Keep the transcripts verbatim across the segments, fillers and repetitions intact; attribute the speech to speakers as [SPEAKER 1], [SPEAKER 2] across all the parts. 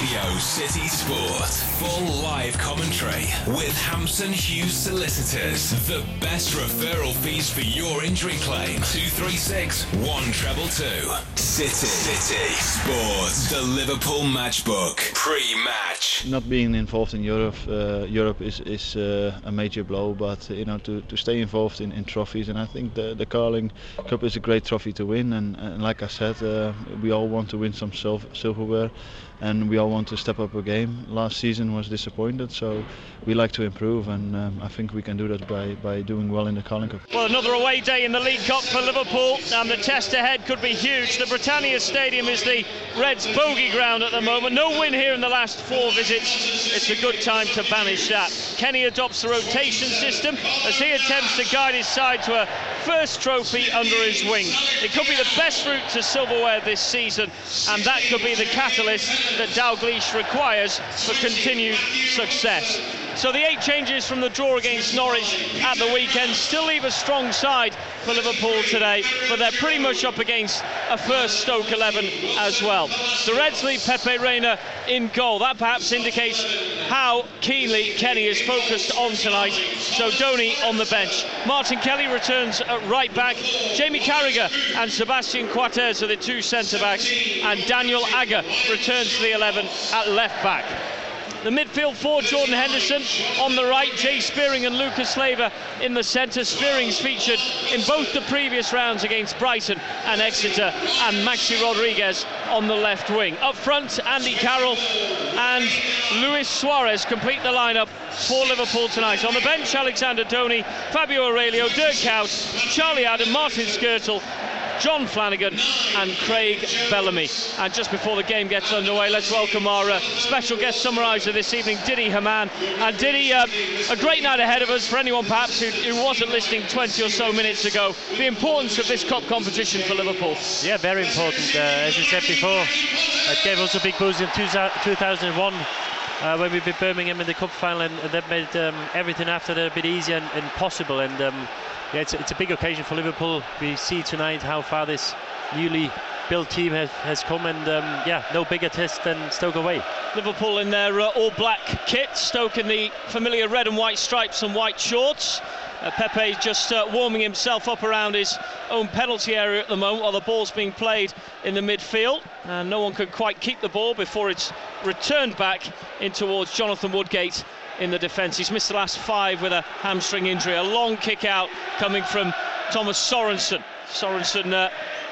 [SPEAKER 1] Radio City Sport. Full live commentary with Hampson Hughes Solicitors. The best referral fees for your injury claim. two three six, one two two. City. City Sport. The Liverpool Matchbook. Pre-match.
[SPEAKER 2] Not being involved in Europe, uh, Europe is, is uh, a major blow, but uh, you know, to, to stay involved in, in trophies, and I think the, the Carling Cup is a great trophy to win, and, and like I said, uh, we all want to win some sil silverware, and we all want to step up a game. Last season was disappointed, so we like to improve, and um, I think we can do that by, by doing well in the Carling Cup.
[SPEAKER 3] Well, another away day in the League Cup for Liverpool, and the test ahead could be huge. The Britannia Stadium is the Reds' bogey ground at the moment. No win here in the last four visits. It's a good time to banish that. Kenny adopts the rotation system as he attempts to guide his side to a first trophy under his wing. It could be the best route to silverware this season, and that could be the catalyst that Dalglish requires for continued success. So the eight changes from the draw against Norwich at the weekend still leave a strong side for Liverpool today, but they're pretty much up against a first Stoke eleven as well. The Reds leave Pepe Reina in goal. That perhaps indicates how keenly Kenny is focused on tonight. So Donny on the bench. Martin Kelly returns at right back. Jamie Carragher and Sebastian Coates are the two centre-backs, and Daniel Agger returns to the eleven at left back. The midfield four, Jordan Henderson on the right, Jay Spearing and Lucas Slaver in the centre. Spearing's featured in both the previous rounds against Brighton and Exeter, and Maxi Rodriguez on the left wing. Up front, Andy Carroll and Luis Suarez complete the lineup for Liverpool tonight. On the bench, Alexander Donny, Fabio Aurelio, Dirk Kuyt, Charlie Adam, Martin Skirtle, John Flanagan and Craig Bellamy. And just before the game gets underway, let's welcome our uh, special guest summariser this evening, Didi Hamann. And Didi, uh, a great night ahead of us for anyone perhaps who, who wasn't listening twenty or so minutes ago. The importance of this cup competition for Liverpool.
[SPEAKER 4] Yeah, very important. Uh, as you said before, it gave us a big boost in two thousand one. Uh, when we beat Birmingham in the cup final, and, and that made um, everything after that a bit easier and, and possible. And um, yeah, it's, it's a big occasion for Liverpool. We see tonight how far this newly built team has, has come, and um, yeah, no bigger test than Stoke away.
[SPEAKER 3] Liverpool in their uh, all-black kit, Stoke in the familiar red and white stripes and white shorts. Uh, Pepe just uh, warming himself up around his own penalty area at the moment while the ball's being played in the midfield, and no one could quite keep the ball before it's returned back in towards Jonathan Woodgate in the defence. He's missed the last five with a hamstring injury. A long kick out coming from Thomas Sorensen. Sorensen uh,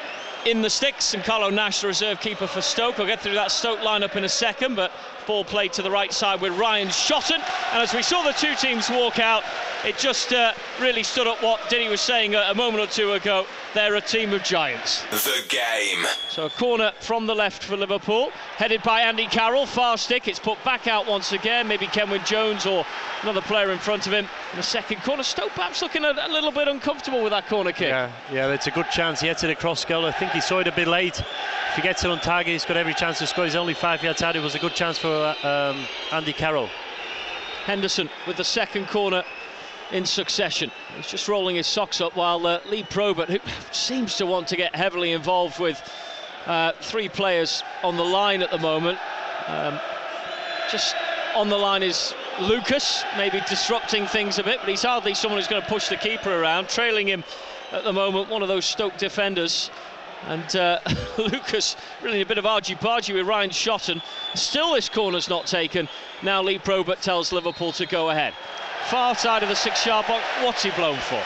[SPEAKER 3] in the sticks, and Carlo Nash, the reserve keeper for Stoke. I'll get through that Stoke lineup in a second, but ball played to the right side with Ryan Shotton, and as we saw the two teams walk out, it just uh, really stood up what Diddy was saying a, a moment or two ago. They're a team of giants.
[SPEAKER 1] The game.
[SPEAKER 3] So a corner from the left for Liverpool, headed by Andy Carroll, far stick, it's put back out once again, maybe Kenwyne Jones or another player in front of him. In the second corner, Stoke perhaps looking a, a little bit uncomfortable with that corner kick.
[SPEAKER 4] Yeah, yeah, it's a good chance. He hits it across goal. I think he saw it a bit late. If he gets it on target, he's got every chance to score. He's only five yards out. It was a good chance for uh, um, Andy Carroll.
[SPEAKER 3] Henderson with the second corner in succession. He's just rolling his socks up while uh, Lee Probert, who seems to want to get heavily involved with uh, three players on the line at the moment. Um, just on the line is Lucas, maybe disrupting things a bit, but he's hardly someone who's going to push the keeper around. Trailing him at the moment, one of those Stoke defenders. And uh, Lucas really a bit of argy-bargy with Ryan Shotton. Still this corner's not taken. Now Lee Probert tells Liverpool to go ahead. Far side of the six-yard box. What's he blown for?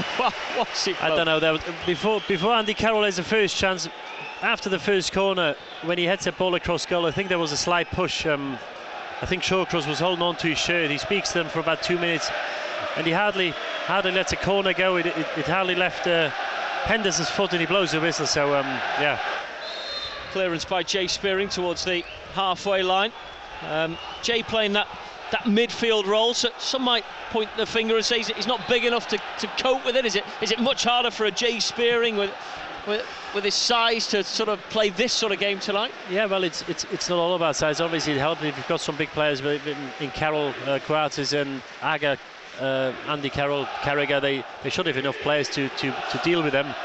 [SPEAKER 3] What's he blown?
[SPEAKER 4] I don't know. There was, before before Andy Carroll has the first chance, after the first corner, when he heads the ball across goal, I think there was a slight push. Um, I think Shawcross was holding on to his shirt. He speaks to them for about two minutes, and he hardly hardly lets a corner go. It, it, it hardly left uh, Henderson's foot, and he blows the whistle. So um, yeah.
[SPEAKER 3] Clearance by Jay Spearing towards the halfway line. Um, Jay playing that. that midfield role, so some might point the finger and say he's not big enough to, to cope with it. Is it is it much harder for a Jay Spearing with, with with his size to sort of play this sort of game tonight?
[SPEAKER 4] Yeah, well, it's it's it's not all about size. Obviously it helps if you've got some big players in, in Carroll, uh, Coates and Agger, uh, Andy Carroll, Carragher. They they should have enough players to, to, to deal with them.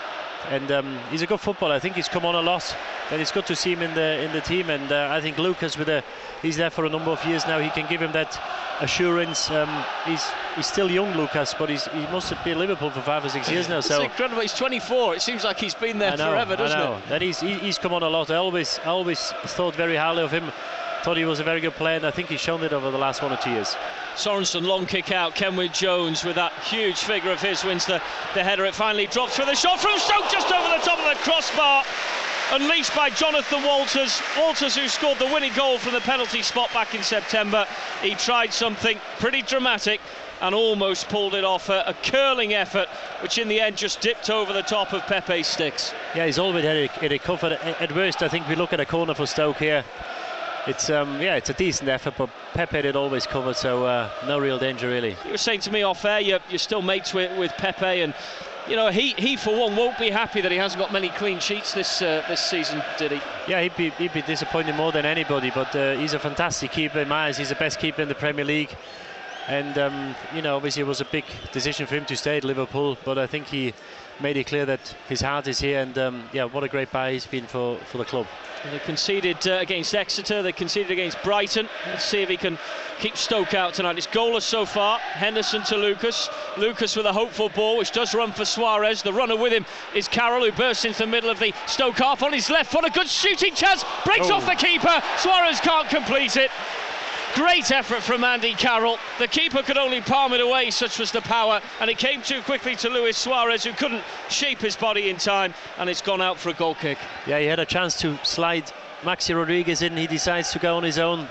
[SPEAKER 4] and um, he's a good footballer. I think he's come on a lot, and it's good to see him in the in the team. And uh, I think Lucas, with a, he's there for a number of years now. He can give him that assurance. Um, he's he's still young, Lucas, but he's, he must have been at Liverpool for five or six years now. So
[SPEAKER 3] it's incredible. He's twenty-four. It seems like he's been there
[SPEAKER 4] know,
[SPEAKER 3] forever, doesn't
[SPEAKER 4] I know.
[SPEAKER 3] it?
[SPEAKER 4] That he's he, he's come on a lot. I always I always thought very highly of him. Thought he was a very good player, and I think he's shown it over the last one or two years.
[SPEAKER 3] Sorensen, long kick out. Kenwyne Jones, with that huge figure of his, wins the, the header. It finally drops for the shot from Stoke, just over the top of the crossbar. Unleashed by Jonathan Walters. Walters, who scored the winning goal from the penalty spot back in September. He tried something pretty dramatic and almost pulled it off. A, a curling effort, which in the end just dipped over the top of Pepe's sticks.
[SPEAKER 4] Yeah, he's always had it, it covered. At worst, I think we look at a corner for Stoke here. It's um yeah, it's a decent effort, but Pepe had it always covered, so uh, no real danger really.
[SPEAKER 3] You were saying to me off air, you're, you're still mates with, with Pepe, and you know he he for one won't be happy that he hasn't got many clean sheets this uh, this season, did he?
[SPEAKER 4] Yeah, he'd be he'd be disappointed more than anybody, but uh, he's a fantastic keeper in my eyes. He's the best keeper in the Premier League, and um, you know obviously it was a big decision for him to stay at Liverpool, but I think he made it clear that his heart is here, and um, yeah, what a great buy he's been for for the club.
[SPEAKER 3] They conceded uh, against Exeter, they conceded against Brighton. Let's see if he can keep Stoke out tonight. It's goalless so far. Henderson to Lucas. Lucas with a hopeful ball, which does run for Suarez. The runner with him is Carroll, who bursts into the middle of the Stoke half on his left foot. A good shooting chance, breaks
[SPEAKER 4] oh.
[SPEAKER 3] off the keeper. Suarez can't complete it. Great effort from Andy Carroll. The keeper could only palm it away, such was the power, and it came too quickly to Luis Suarez, who couldn't shape his body in time, and it's gone out for a goal kick.
[SPEAKER 4] Yeah, he had a chance to slide Maxi Rodriguez in. He decides to go on his own.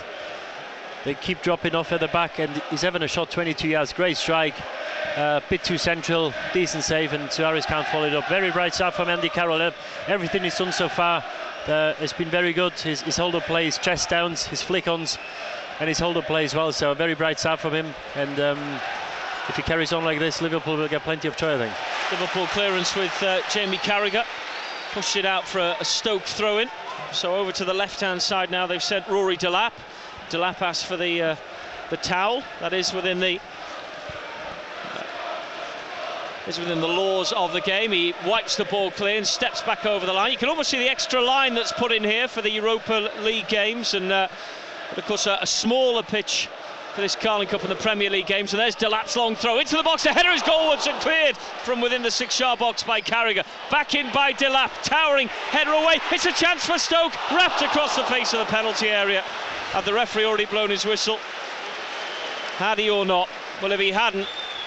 [SPEAKER 4] They keep dropping off at the back, and he's having a shot twenty-two yards. Great strike, a uh, bit too central, decent save, and Suarez can't follow it up. Very bright start from Andy Carroll. Everything he's done so far uh, has been very good. His, his hold-up play, his chest downs, his flick-ons, and his hold-up play as well, so a very bright start from him. And um, if he carries on like this, Liverpool will get plenty of joy, I think.
[SPEAKER 3] Liverpool clearance with uh, Jamie Carragher. Pushed it out for a, a Stoke throw-in. So over to the left-hand side now, they've sent Rory Delap. Delap asked for the uh, the towel. That is within the uh, is within the laws of the game. He wipes the ball clear and steps back over the line. You can almost see the extra line that's put in here for the Europa League games, and uh, but of course a, a smaller pitch for this Carling Cup and the Premier League game. So there's Delap's long throw into the box. The header is goalwards and cleared from within the six-yard box by Carragher. Back in by Delap, towering header away. It's a chance for Stoke, wrapped across the face of the penalty area. Had the referee already blown his whistle? Had he or not? Well, if he hadn't,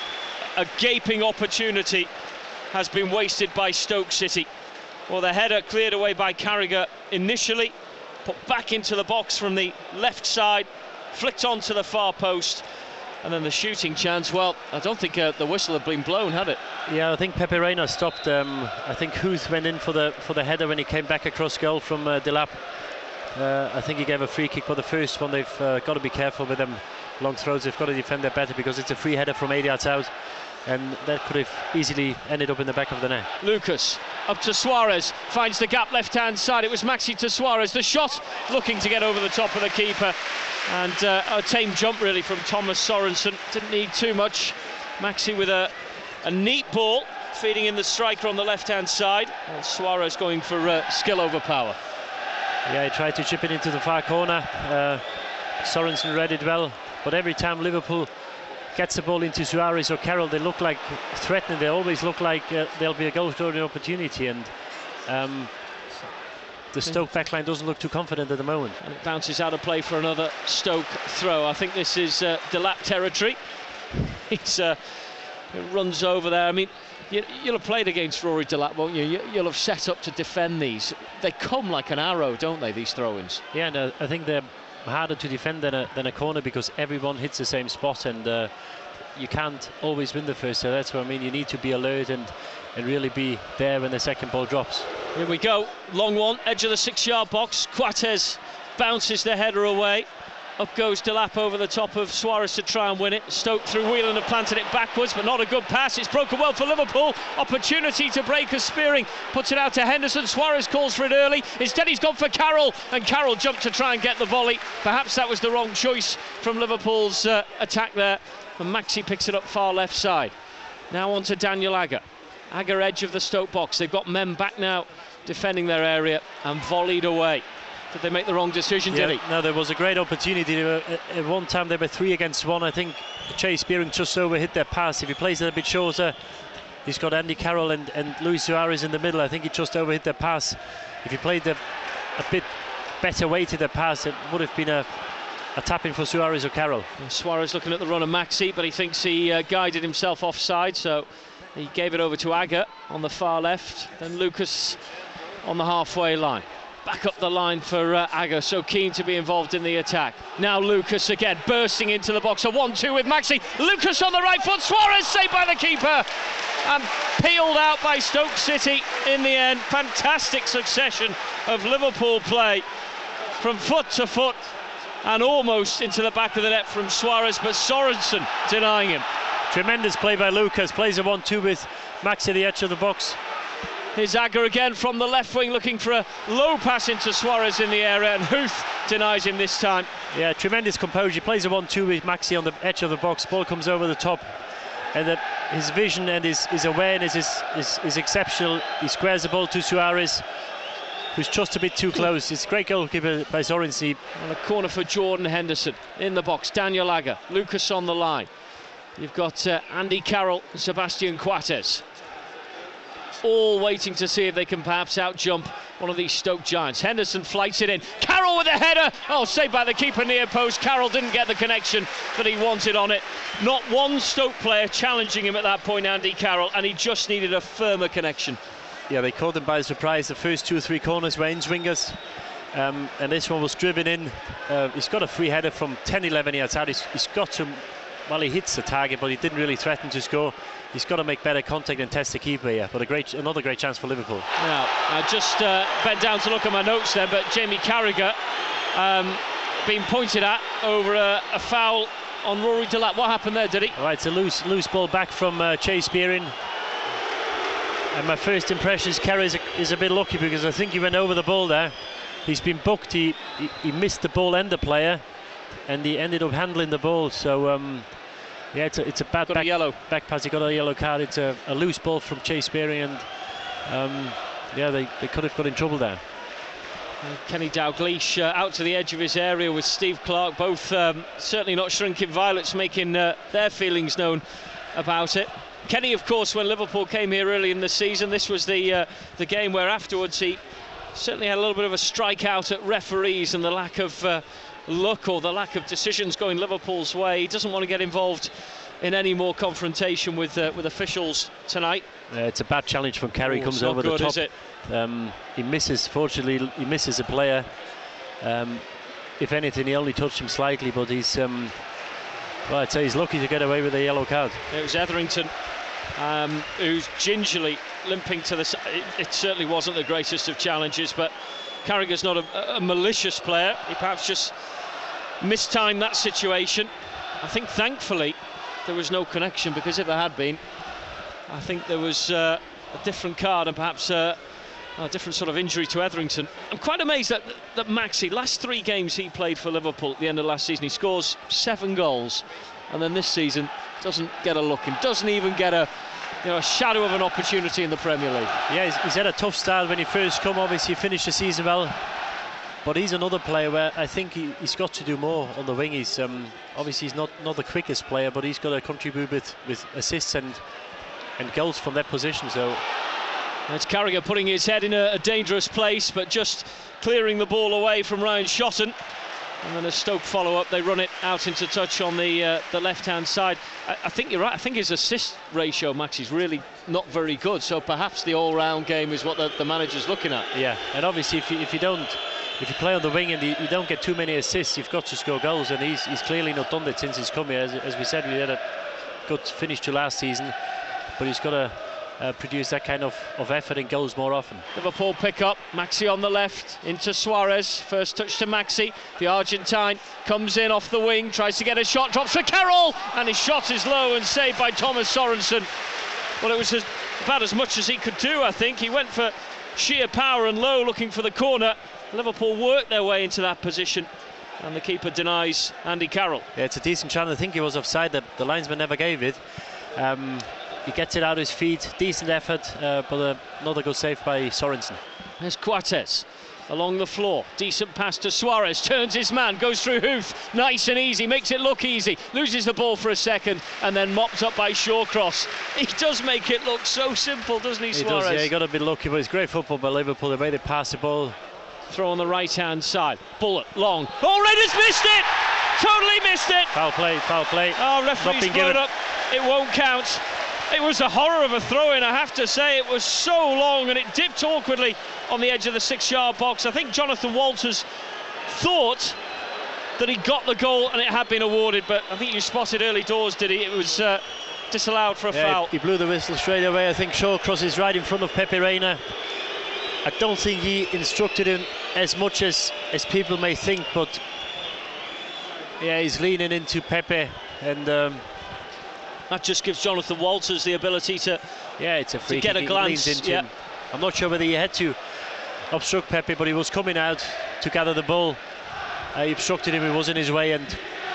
[SPEAKER 3] a gaping opportunity has been wasted by Stoke City. Well, the header cleared away by Carragher initially, put back into the box from the left side, flicked onto the far post, and then the shooting chance. Well, I don't think uh, the whistle had been blown, had it?
[SPEAKER 4] Yeah, I think Pepe Reina stopped. Um, I think Huth went in for the for the header when he came back across goal from uh, Delap. Uh, I think he gave a free kick for the first one. They've uh, got to be careful with them long throws. They've got to defend that better, because it's a free header from eight yards out, and that could have easily ended up in the back of the net.
[SPEAKER 3] Lucas up to Suarez, finds the gap left hand side. It was Maxi to Suarez. The shot looking to get over the top of the keeper, and uh, a tame jump really from Thomas Sorensen. Didn't need too much. Maxi with a, a neat ball, feeding in the striker on the left hand side, and Suarez going for uh, skill over power.
[SPEAKER 4] Yeah, he tried to chip it into the far corner. Uh, Sorensen read it well, but every time Liverpool gets the ball into Suarez or Carroll, they look like threatening. They always look like uh, there'll be a goal-scoring opportunity, and um, the Stoke backline doesn't look too confident at the moment.
[SPEAKER 3] And it bounces out of play for another Stoke throw. I think this is uh, Delap territory. He's uh, runs over there. I mean, you, you'll have played against Rory Delap, won't you? you? You'll have set up to defend these. They come like an arrow, don't they, these throw-ins?
[SPEAKER 4] Yeah, and uh, I think they're harder to defend than a, than a corner, because everyone hits the same spot, and uh, you can't always win the first. So that's what I mean. You need to be alert and and really be there when the second ball drops.
[SPEAKER 3] Here we go. Long one, edge of the six-yard box. Coates bounces the header away. Up goes Delap over the top of Suarez to try and win it. Stoke through Whelan have planted it backwards, but not a good pass. It's broken well for Liverpool. Opportunity to break as Spearing puts it out to Henderson. Suarez calls for it early. Instead he's gone for Carroll, and Carroll jumped to try and get the volley. Perhaps that was the wrong choice from Liverpool's uh, attack there. And Maxi picks it up far left side. Now on to Daniel Agger. Agger edge of the Stoke box. They've got men back now defending their area and volleyed away. Did they make the wrong decision,
[SPEAKER 4] yeah,
[SPEAKER 3] did he?
[SPEAKER 4] No, there was a great opportunity. Were, at one time they were three against one. I think Chase Spearing just overhit their pass. If he plays it a bit shorter, he's got Andy Carroll and, and Luis Suarez in the middle. I think he just overhit their pass. If he played the, a bit better weighted their pass, it would have been a, a tap in for Suarez or Carroll.
[SPEAKER 3] Yeah, Suarez looking at the run of Maxi, but he thinks he uh, guided himself offside, so he gave it over to Agger on the far left. Then Lucas on the halfway line. Back up the line for uh, Agger, so keen to be involved in the attack. Now Lucas again, bursting into the box. A one two with Maxi. Lucas on the right foot. Suarez saved by the keeper. And peeled out by Stoke City in the end. Fantastic succession of Liverpool play from foot to foot and almost into the back of the net from Suarez, but Sorensen denying him.
[SPEAKER 4] Tremendous play by Lucas. Plays a one two with Maxi at the edge of the box.
[SPEAKER 3] Here's Agger again from the left wing, looking for a low pass into Suarez in the area, and Huth denies him this time.
[SPEAKER 4] Yeah, tremendous composure. He plays a one two with Maxi on the edge of the box. Ball comes over the top, and the, his vision and his, his awareness is, is, is exceptional. He squares the ball to Suarez, who's just a bit too close. It's a great goalkeeper by Sorensen.
[SPEAKER 3] On a corner for Jordan Henderson. In the box, Daniel Agger. Lucas on the line. You've got uh, Andy Carroll and Sebastian Coates, all waiting to see if they can perhaps out-jump one of these Stoke giants. Henderson flights it in. Carroll with a header. Oh, saved by the keeper near post. Carroll didn't get the connection that he wanted on it. Not one Stoke player challenging him at that point, Andy Carroll, and he just needed a firmer connection.
[SPEAKER 4] Yeah, they caught him by surprise. The first two or three corners were in-swingers, um, and this one was driven in. Uh, he's got a free header from ten eleven yards out. He's, he's got to, well, he hits the target, but he didn't really threaten to score. He's got to make better contact and test the keeper here. But a great, another great chance for Liverpool.
[SPEAKER 3] Now, I just uh, bent down to look at my notes there, but Jamie Carragher um, being pointed at over a, a foul on Rory Delap. What happened there, did he?
[SPEAKER 4] All right, it's a loose, loose ball back from uh, Chase Spearing. And my first impression is Kerry is, is a bit lucky, because I think he went over the ball there. He's been booked. He, he, he missed the ball and the player, and he ended up handling the ball. So um, yeah, it's a, it's a bad
[SPEAKER 3] got
[SPEAKER 4] back,
[SPEAKER 3] a yellow.
[SPEAKER 4] back pass. He got a yellow card. It's a, a loose ball from Chase Spearing, and um, yeah, they, they could have got in trouble there.
[SPEAKER 3] Uh, Kenny Dalglish uh, out to the edge of his area with Steve Clarke, both um, certainly not shrinking violets, making uh, their feelings known about it. Kenny, of course, when Liverpool came here early in the season, this was the uh, the game where afterwards he certainly had a little bit of a strikeout at referees and the lack of uh, luck or the lack of decisions going Liverpool's way. He doesn't want to get involved in any more confrontation with uh, with officials tonight.
[SPEAKER 4] Uh, it's a bad challenge from Kerry.
[SPEAKER 3] Ooh,
[SPEAKER 4] Comes
[SPEAKER 3] not
[SPEAKER 4] over
[SPEAKER 3] good,
[SPEAKER 4] the top.
[SPEAKER 3] Is it?
[SPEAKER 4] Um, he misses. Fortunately, he misses a player. Um, if anything, he only touched him slightly, but he's. Um, well, I'd say he's lucky to get away with a yellow card.
[SPEAKER 3] It was Etherington, um, who's gingerly limping to the side. It, it certainly wasn't the greatest of challenges, but Carragher's not a, a malicious player. He perhaps just mistimed that situation. I think thankfully there was no connection, because if there had been, I think there was uh, a different card and perhaps uh, a different sort of injury to Etherington. I'm quite amazed that, that Maxi, last three games he played for Liverpool at the end of last season, he scores seven goals, and then this season doesn't get a look and doesn't even get a you know a shadow of an opportunity in the Premier League.
[SPEAKER 4] Yeah, he's, he's had a tough start when he first come. Obviously, he finished the season well, but he's another player where I think he, he's got to do more on the wing. He's um, obviously he's not not the quickest player, but he's got to contribute with with assists and and goals from that position. So
[SPEAKER 3] it's Carragher putting his head in a, a dangerous place, but just clearing the ball away from Ryan Shotton. And then a Stoke follow-up, they run it out into touch on the uh, the left-hand side. I, I think you're right. I think his assist ratio, Max, is really not very good. So perhaps the all-round game is what the, the manager's looking at.
[SPEAKER 4] Yeah, and obviously if you, if you don't, if you play on the wing and you, you don't get too many assists, you've got to score goals. And he's he's clearly not done that since he's come here. As, as we said, we had a good finish to last season, but he's got to Uh, produce that kind of, of effort and goals more often.
[SPEAKER 3] Liverpool pick up, Maxi on the left, into Suarez, first touch to Maxi, the Argentine comes in off the wing, tries to get a shot, drops for Carroll, and his shot is low and saved by Thomas Sorensen. Well, it was as, about as much as he could do, I think. He went for sheer power and low, looking for the corner. Liverpool worked their way into that position, and the keeper denies Andy Carroll.
[SPEAKER 4] Yeah, it's a decent chance. I think he was offside, the, the linesman never gave it. Um, he gets it out of his feet. Decent effort, uh, but uh, not a good save by Sorensen.
[SPEAKER 3] There's Coates along the floor, decent pass to Suarez, turns his man, goes through Huth, nice and easy, makes it look easy, loses the ball for a second, and then mopped up by Shawcross. He does make it look so simple, doesn't he,
[SPEAKER 4] he
[SPEAKER 3] Suarez?
[SPEAKER 4] Does, yeah, he got a bit lucky, but it's great football by Liverpool. They made it past the ball.
[SPEAKER 3] Throw on the right-hand side, Bullet, long, oh, Redders missed it! Totally missed it!
[SPEAKER 4] Foul play, foul play.
[SPEAKER 3] Oh, referee's blown up, it won't count. It was a horror of a throw-in, I have to say. It was so long and it dipped awkwardly on the edge of the six-yard box. I think Jonathan Walters thought that he got the goal and it had been awarded, but I think you spotted early doors, did he? It was uh, disallowed for a
[SPEAKER 4] yeah,
[SPEAKER 3] foul.
[SPEAKER 4] He blew the whistle straight away. I think Shawcross is right in front of Pepe Reina. I don't think he instructed him as much as, as people may think, but yeah, he's leaning into Pepe, and um,
[SPEAKER 3] that just gives Jonathan Walters the ability to,
[SPEAKER 4] yeah, it's a free
[SPEAKER 3] to get
[SPEAKER 4] kick.
[SPEAKER 3] a glance.
[SPEAKER 4] He leans into
[SPEAKER 3] yeah.
[SPEAKER 4] him. I'm not sure whether he had to obstruct Pepe, but he was coming out to gather the ball. Uh, he obstructed him, he was in his way, and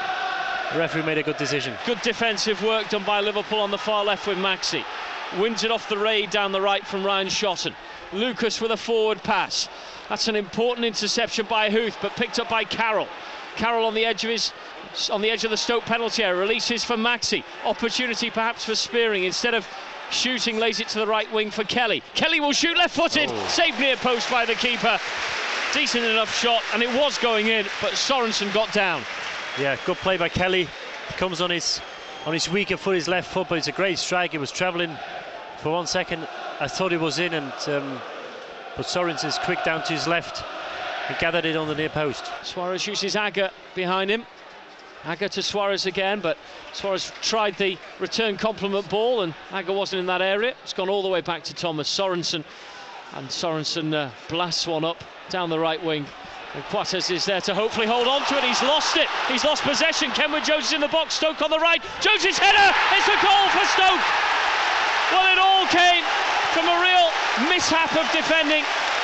[SPEAKER 4] the referee made a good decision.
[SPEAKER 3] Good defensive work done by Liverpool on the far left with Maxi. Wins it off the raid down the right from Ryan Shotton. Lucas with a forward pass. That's an important interception by Huth, but picked up by Carroll. Carroll on the edge of his on the edge of the Stoke penalty area, releases for Maxi. Opportunity perhaps for Spearing. Instead of shooting, lays it to the right wing for Kelly. Kelly will shoot left-footed, oh. Saved near post by the keeper. Decent enough shot, and it was going in, but Sorensen got down.
[SPEAKER 4] Yeah, good play by Kelly. Comes on his on his weaker foot, his left foot, but it's a great strike. It was travelling for one second. I thought it was in, and um, but Sorensen's quick down to his left and gathered it on the near post.
[SPEAKER 3] Suarez uses Agger behind him. Agger to Suarez again, but Suarez tried the return compliment ball and Agger wasn't in that area. It's gone all the way back to Thomas Sorensen, and Sorensen uh, blasts one up down the right wing. And Coates is there to hopefully hold on to it. He's lost it. He's lost possession. Kenwyne Jones is in the box. Stoke on the right. Jones' header. It's a goal for Stoke. Well, it all came from a real mishap of defending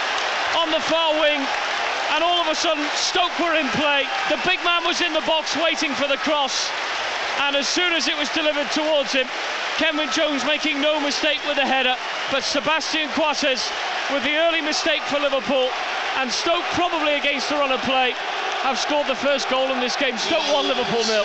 [SPEAKER 3] on the far wing, and all of a sudden Stoke were in play. The big man was in the box waiting for the cross, and as soon as it was delivered towards him, Kenwyne Jones making no mistake with the header, but Sebastian Coates with the early mistake for Liverpool, and Stoke, probably against the run of play, have scored the first goal in this game. Stoke one, Liverpool nil.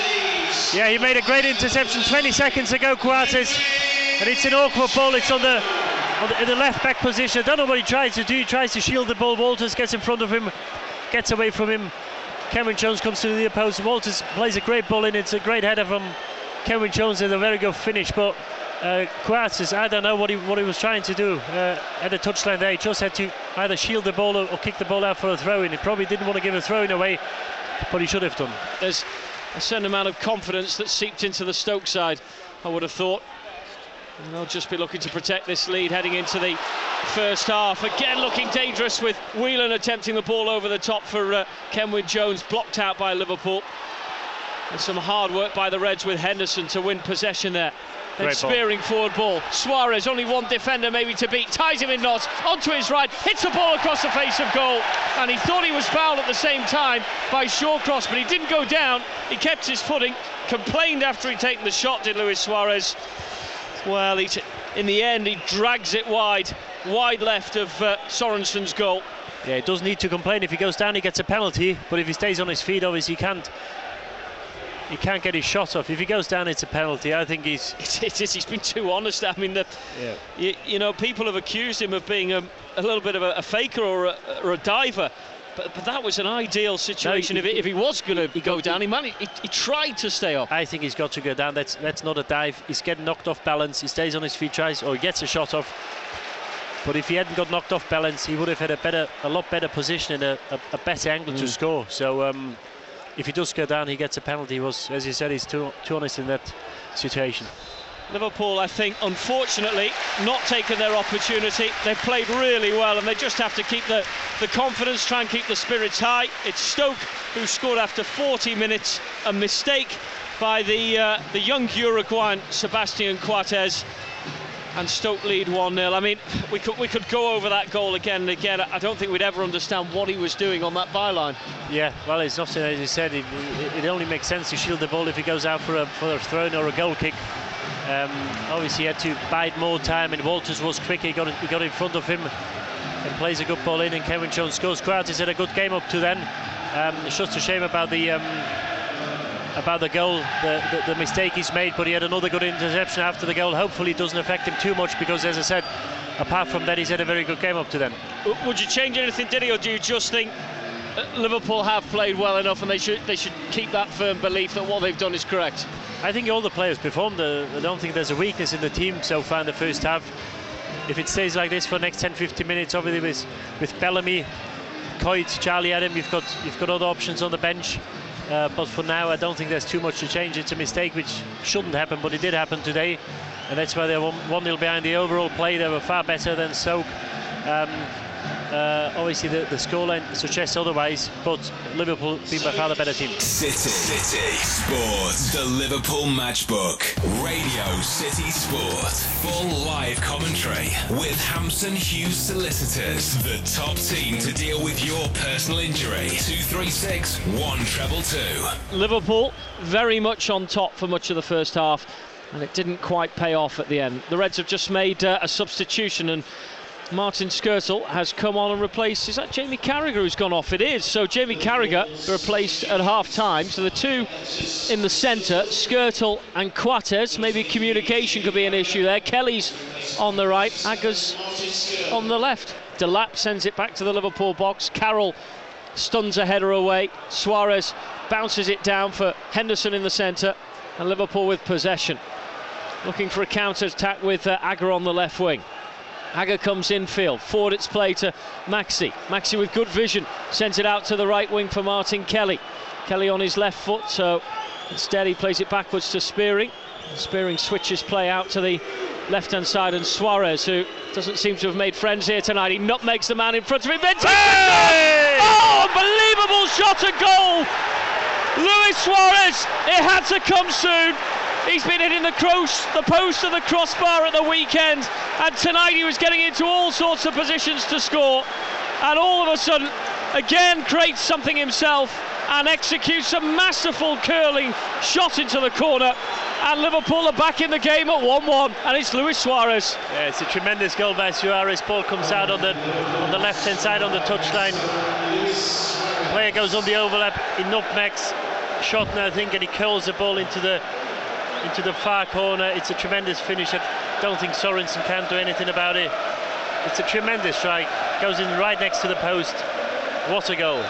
[SPEAKER 4] Yeah, he made a great interception twenty seconds ago, Coates, and it's an awkward ball. It's on the, on the in the left back position. I don't know what he tries to do. He tries to shield the ball. Walters gets in front of him, gets away from him. Kenwyne Jones comes to the near post. Walters plays a great ball in. It's a great header from Kenwyne Jones and a very good finish, but uh, Coates, I don't know what he what he was trying to do uh, at the touchline there. He just had to either shield the ball or, or kick the ball out for a throw-in. He probably didn't want to give a throw-in away, but he should have done.
[SPEAKER 3] There's a certain amount of confidence that seeped into the Stoke side, I would have thought. And they'll just be looking to protect this lead heading into the first half. Again looking dangerous with Whelan attempting the ball over the top for uh, Kenwyne Jones, blocked out by Liverpool. And some hard work by the Reds with Henderson to win possession there. Then Spearing forward ball. Suarez, only one defender maybe to beat, ties him in knots, onto his right, hits the ball across the face of goal, and he thought he was fouled at the same time by Shawcross, but he didn't go down. He kept his footing, complained after he'd taken the shot, did Luis Suarez. Well, he in the end he drags it wide, wide left of uh, Sorensen's goal.
[SPEAKER 4] Yeah, he does need to complain. If he goes down, he gets a penalty, but if he stays on his feet, obviously he can't. He can't get his shot off. If he goes down, it's a penalty. I think he's.
[SPEAKER 3] It, it is. He's been too honest. I mean, the, yeah. you, you know, people have accused him of being a, a little bit of a, a faker or a, or a diver, but, but that was an ideal situation. No, he, if, he, if he was going to go down, he, managed, he, he tried to stay up.
[SPEAKER 4] I think he's got to go down. That's that's not a dive. He's getting knocked off balance. He stays on his feet, tries, or he gets a shot off. But if he hadn't got knocked off balance, he would have had a better, a lot better position and a, a, a better angle mm. to score. So. Um, If he does go down, he gets a penalty. He was, as you said, he's too, too honest in that situation.
[SPEAKER 3] Liverpool, I think, unfortunately, not taken their opportunity. They've played really well, and they just have to keep the, the confidence, try and keep the spirits high. It's Stoke who scored after forty minutes, a mistake by the uh, the young Uruguayan Sebastian Coates, and Stoke lead one nil. I mean, we could we could go over that goal again and again. I don't think we'd ever understand what he was doing on that byline.
[SPEAKER 4] Yeah, well, it's nothing, as you said, it, it only makes sense to shield the ball if he goes out for a, for a throw or a goal kick. Um, obviously, he had to bide more time, and Walters was quick. He got he got in front of him and plays a good ball in, and Kevin Jones scores. Coates had a good game up to then. Um, it's just a shame about the um, about the goal, the, the, the mistake he's made, but he had another good interception after the goal. Hopefully it doesn't affect him too much, because as I said, apart from that, he's had a very good game up to then.
[SPEAKER 3] Would you change anything, Diddy, or do you just think Liverpool have played well enough and they should they should keep that firm belief that what they've done is correct?
[SPEAKER 4] I think all the players performed. Uh, I don't think there's a weakness in the team so far in the first half. If it stays like this for the next ten fifteen minutes, obviously with, with Bellamy, Coates, Charlie Adam, you've got you've got other options on the bench. Uh, but for now, I don't think there's too much to change. It's a mistake which shouldn't happen, but it did happen today, and that's why they're one nil behind. The overall play, they were far better than Stoke. Um, uh, obviously, the, the scoreline suggests otherwise, but Liverpool being by far the better team.
[SPEAKER 1] City, City Sports, the Liverpool Matchbook, Radio City Sport, full live commentary with Hampson Hughes Solicitors, the top team to deal with your personal injury. two three six, one treble two.
[SPEAKER 3] Liverpool very much on top for much of the first half, and it didn't quite pay off at the end. The Reds have just made uh, a substitution, and Martin Skrtel has come on and replaced. Is that Jamie Carragher who's gone off? It is. So Jamie Carragher replaced at half time. So the two in the centre, Skrtel and Coates. Maybe communication could be an issue there. Kelly's on the right, Agger's on the left. Delap sends it back to the Liverpool box. Carroll stuns a header away. Suarez bounces it down for Henderson in the centre, and Liverpool with possession, looking for a counter attack with uh, Agger on the left wing. Agger comes infield, forward it's play to Maxi. Maxi with good vision, sends it out to the right wing for Martin Kelly. Kelly on his left foot, so instead he plays it backwards to Spearing. Spearing switches play out to the left-hand side, and Suarez, who doesn't seem to have made friends here tonight, he nutmegs the man in front of him, then takes hey! the shot! Oh, unbelievable shot and goal! Luis Suarez, it had to come soon. He's been hitting the, cross, the post and the crossbar at the weekend, and tonight he was getting into all sorts of positions to score, and all of a sudden again creates something himself and executes a masterful curling shot into the corner, and Liverpool are back in the game at one one, and it's Luis Suarez.
[SPEAKER 4] Yeah, it's a tremendous goal by Suarez. Ball comes out on the on the left hand side on the touchline. Player goes on the overlap, he nutmegs Shotton, I think, and he curls the ball into the into the far corner. It's a tremendous finish. I don't think Sorensen can do anything about it. It's a tremendous strike, goes in right next to the post. What a goal.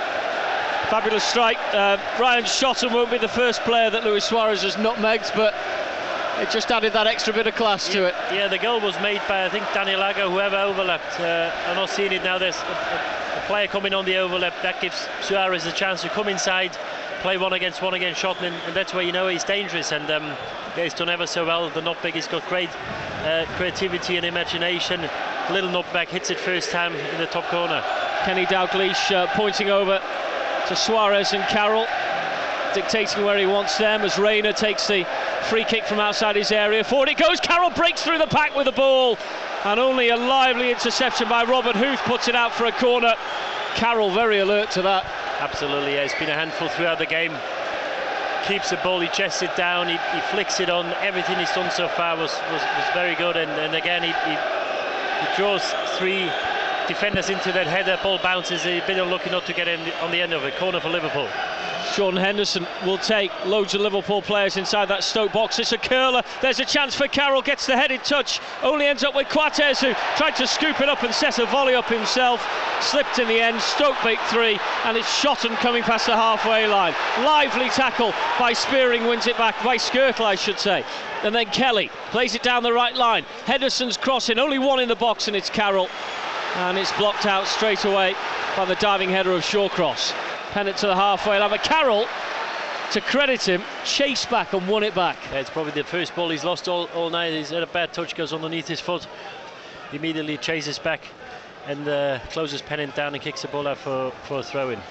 [SPEAKER 3] Fabulous strike. uh, Ryan Shotton won't be the first player that Luis Suarez has nutmegged, but it just added that extra bit of class
[SPEAKER 4] yeah,
[SPEAKER 3] to it.
[SPEAKER 4] Yeah, the goal was made by, I think, Daniel Agger, whoever overlapped. uh, I'm not seeing it now. There's a, a, a player coming on the overlap. That gives Suarez a chance to come inside, play one against one against Shotton, and, and that's where you know he's dangerous. And um, yeah, he's done ever so well. The nutmeg, he's got great uh, creativity and imagination. Little nutmeg, hits it first time in the top corner.
[SPEAKER 3] Kenny Dalglish uh, pointing over to Suarez and Carroll, dictating where he wants them as Reina takes the free kick from outside his area. Forward it goes, Carroll breaks through the pack with the ball, and only a lively interception by Robert Huth puts it out for a corner. Carroll very alert to that.
[SPEAKER 4] Absolutely, yeah. It's been a handful throughout the game. Keeps the ball, he chests it down, he, he flicks it on. Everything he's done so far was was, was very good, and, and again he, he, he draws three defenders into that header. Ball bounces, a bit unlucky not to get in on the end of it. Corner for Liverpool.
[SPEAKER 3] Jordan Henderson will take loads of Liverpool players inside that Stoke box. It's a curler. There's a chance for Carroll. Gets the headed touch. Only ends up with Coates, who tried to scoop it up and set a volley up himself. Slipped in the end. Stoke make three, and it's Shotton coming past the halfway line. Lively tackle by Spearing, wins it back by Skrtel, I should say. And then Kelly plays it down the right line. Henderson's crossing. Only one in the box, and it's Carroll. And it's blocked out straight away by the diving header of Shawcross. Pen it to the halfway line, but Carroll, to credit him, chased back and won it back.
[SPEAKER 4] Yeah, it's probably the first ball he's lost all, all night. He's had a bad touch, goes underneath his foot. He immediately chases back and uh, closes Pennant down and kicks the ball out for, for a throw-in.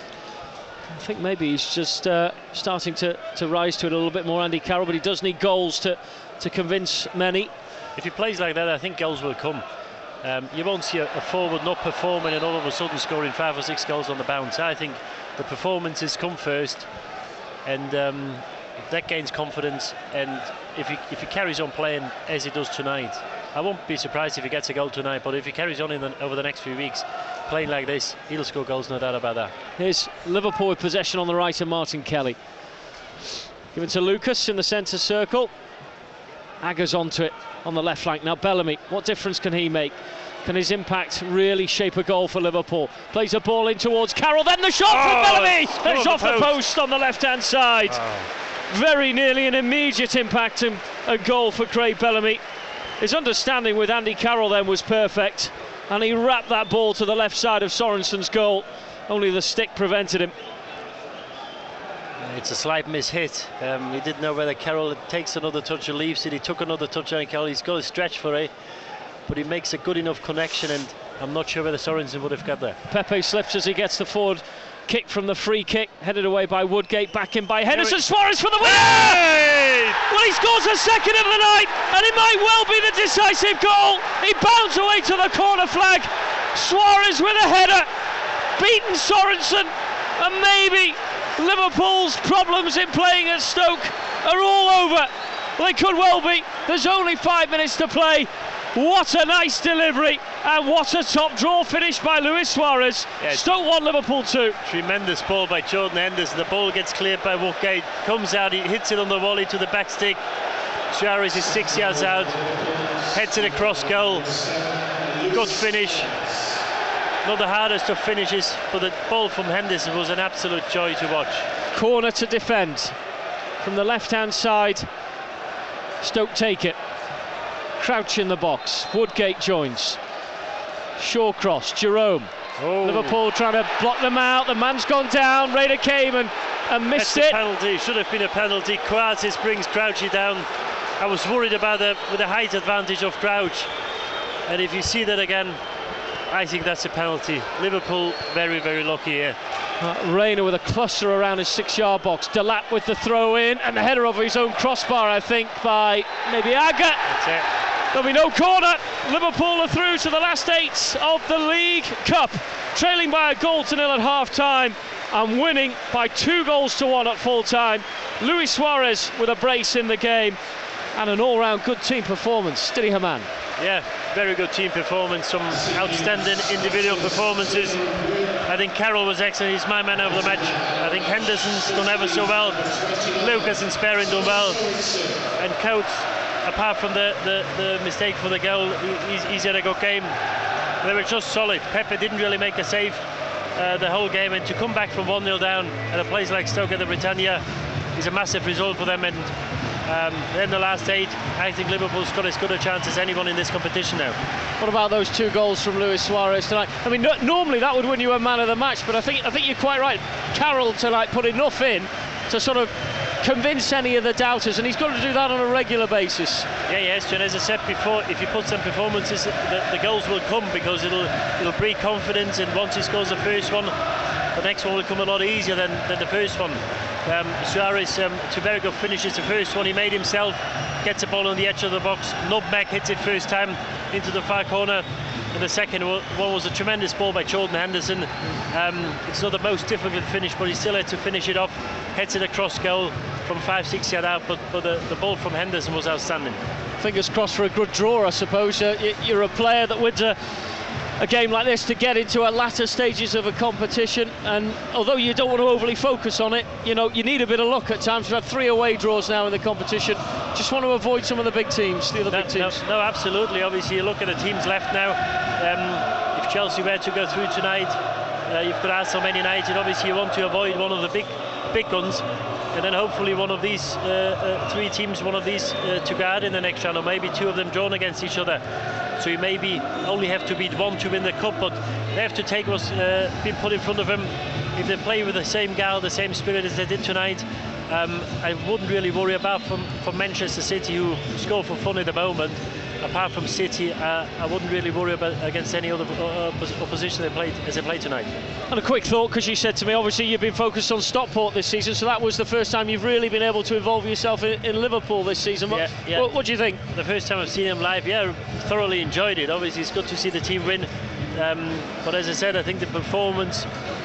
[SPEAKER 3] I think maybe he's just uh, starting to, to rise to it a little bit more, Andy Carroll, but he does need goals to, to convince many.
[SPEAKER 4] If he plays like that, I think goals will come. Um, you won't see a, a forward not performing and all of a sudden scoring five or six goals on the bounce. I think the performances come first, and um, if that gains confidence, and if he if he carries on playing as he does tonight, I won't be surprised if he gets a goal tonight. But if he carries on in the, over the next few weeks, playing like this, he'll score goals, no doubt about that.
[SPEAKER 3] Here's Liverpool with possession on the right and Martin Kelly. Given to Lucas in the centre circle. Agger's onto it on the left flank. Now Bellamy, what difference can he make? Can his impact really shape a goal for Liverpool? Plays a ball in towards Carroll, then the shot
[SPEAKER 4] oh,
[SPEAKER 3] from Bellamy!
[SPEAKER 4] It's,
[SPEAKER 3] it's off the post on the left-hand side. Oh. Very nearly an immediate impact and a goal for Craig Bellamy. His understanding with Andy Carroll then was perfect, and he wrapped that ball to the left side of Sorensen's goal. Only the stick prevented him.
[SPEAKER 4] It's a slight miss-hit. Um, he didn't know whether Carroll takes another touch or leaves it. He took another touch on Carroll. He's got a stretch for it, but he makes a good enough connection, and I'm not sure whether Sorensen would have got there.
[SPEAKER 3] Pepe slips as he gets the forward kick from the free kick, headed away by Woodgate, back in by Henderson. Suarez for the winner! Hey! Well, he scores a second of the night, and it might well be the decisive goal. He bounds away to the corner flag. Suarez with a header, beaten Sorensen, and maybe Liverpool's problems in playing at Stoke are all over. They could well be. There's only five minutes to play. What a nice delivery, and what a top draw finish by Luis Suarez. Yeah, Stoke one, Liverpool two.
[SPEAKER 4] Tremendous ball by Jordan Henderson. The ball gets cleared by Woodgate, comes out, he hits it on the volley to the back stick. Suarez is six yards out, heads it across goal. Good finish. Not the hardest of finishes, but the ball from Henderson was an absolute joy to watch.
[SPEAKER 3] Corner to defend from the left-hand side. Stoke take it. Crouch in the box. Woodgate joins. Shawcross, Jerome. Oh. Liverpool trying to block them out. The man's gone down. Raider came and, and missed
[SPEAKER 4] That's
[SPEAKER 3] it.
[SPEAKER 4] A penalty. Should have been a penalty. Coates brings Crouchy down. I was worried about the with the height advantage of Crouch, and if you see that again, I think that's a penalty. Liverpool very, very lucky here.
[SPEAKER 3] Uh, Rayner with a cluster around his six-yard box. Delap with the throw in, and the header over his own crossbar, I think, by maybe Agger.
[SPEAKER 4] That's it.
[SPEAKER 3] There'll be no corner. Liverpool are through to the last eight of the League Cup, trailing by a goal to nil at half-time and winning by two goals to one at full-time. Luis Suarez with a brace in the game and an all-round good team performance. Didi Hamann.
[SPEAKER 4] Yeah, very good team performance, some outstanding individual performances. I think Carroll was excellent, he's my man of the match. I think Henderson's done ever so well, Lucas and Sperrin done well, and Coates, apart from the, the, the mistake for the goal, he, he's, he's had a good game. They were just solid. Pepe didn't really make a save uh, the whole game, and to come back from one nil down at a place like Stoke at the Britannia is a massive result for them. And Um, in the last eight, I think Liverpool's got as good a chance as anyone in this competition now.
[SPEAKER 3] What about those two goals from Luis Suarez tonight? I mean, no, normally that would win you a man of the match, but I think I think you're quite right. Carroll tonight put enough in to sort of convince any of the doubters, and he's got to do that on a regular basis.
[SPEAKER 4] Yeah, yes, and as I said before, if you put some performances, the, the goals will come because it'll it'll breed confidence, and once he scores the first one, the next one will come a lot easier than, than the first one. Um, Suarez, um, two very good finishes. The first one he made himself, gets the ball on the edge of the box, nutmeg, hits it first time into the far corner, and the second one was a tremendous ball by Jordan Henderson. Um, it's not the most difficult finish, but he still had to finish it off, heads it across goal from five, six yard out, but, but the, the ball from Henderson was outstanding.
[SPEAKER 3] Fingers crossed for a good draw, I suppose. Uh, you're a player that would uh, a game like this to get into a latter stages of a competition, and although you don't want to overly focus on it, you know, you need a bit of luck at times. We've had three away draws now in the competition. Just want to avoid some of the big teams, the other
[SPEAKER 4] no,
[SPEAKER 3] big teams.
[SPEAKER 4] No, no, absolutely. Obviously, you look at the teams left now. Um, if Chelsea were to go through tonight, uh, you've got Arsenal, Man United. Obviously, you want to avoid one of the big, big guns, and then hopefully one of these uh, uh, three teams, one of these uh, to guard in the next round, or maybe two of them drawn against each other. So you maybe only have to beat one to win the cup, but they have to take what's uh, been put in front of them. If they play with the same guile, the same spirit as they did tonight, um, I wouldn't really worry about from, from Manchester City, who score for fun at the moment. Apart from City, uh, I wouldn't really worry about against any other uh, opposition they played as they played tonight.
[SPEAKER 3] And a quick thought, because you said to me, obviously you've been focused on Stockport this season, so that was the first time you've really been able to involve yourself in, in Liverpool this season. What,
[SPEAKER 4] yeah, yeah.
[SPEAKER 3] what, what do you think?
[SPEAKER 4] The first time I've seen him live, yeah, thoroughly enjoyed it. Obviously, it's good to see the team win. Um, but as I said, I think the performance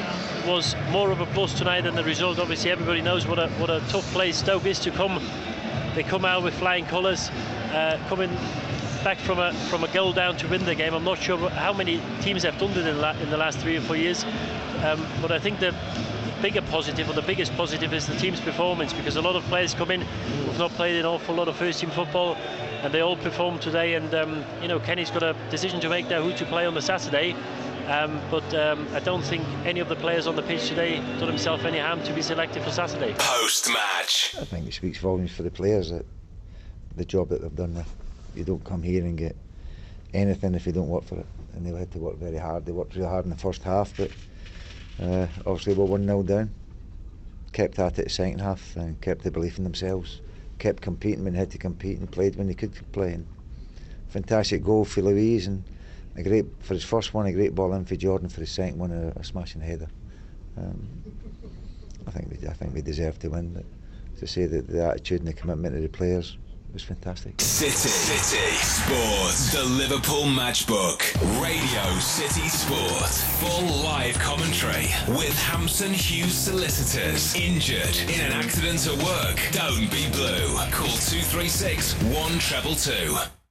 [SPEAKER 4] was more of a plus tonight than the result. Obviously, everybody knows what a what a tough place Stoke is to come. They come out with flying colours, uh, coming back from a from a goal down to win the game. I'm not sure how many teams have done it in, la in the last three or four years, um, but I think the bigger positive, or the biggest positive, is the team's performance, because a lot of players come in who've not played an awful lot of first team football, and they all performed today. And um, you know, Kenny's got a decision to make now who to play on the Saturday. Um, but um, I don't think any of the players on the pitch today done himself any harm to be selected for Saturday.
[SPEAKER 1] Post-match.
[SPEAKER 5] I think it speaks volumes for the players, that the job that they've done. You don't come here and get anything if you don't work for it, and they had to work very hard. They worked really hard in the first half, but uh, obviously we're one nil down. Kept at it the second half and kept the belief in themselves. Kept competing when they had to compete, and played when they could play. And fantastic goal for Louise, and a great for his first one, a great ball in for Jordan for his second one, a, a smashing header. Um, I think we, I think we deserve to win, but to say that the attitude and the commitment of the players was fantastic.
[SPEAKER 1] City, City Sports, the Liverpool Matchbook, Radio City Sport, full live commentary with Hampson Hughes Solicitors. Injured in an accident at work? Don't be blue. Call two three six one treble two.